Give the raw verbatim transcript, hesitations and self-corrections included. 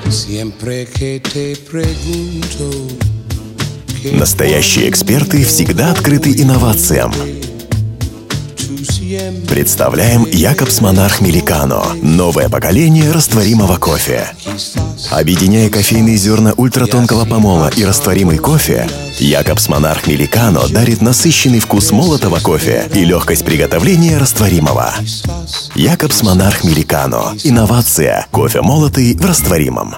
Настоящие эксперты всегда открыты инновациям. Представляем Якобс Монарх Миликано – новое поколение растворимого кофе. Объединяя кофейные зерна ультратонкого помола и растворимый кофе, Якобс Монарх Миликано дарит насыщенный вкус молотого кофе и легкость приготовления растворимого. Якобс Монарх Миликано – инновация. Кофе молотый в растворимом.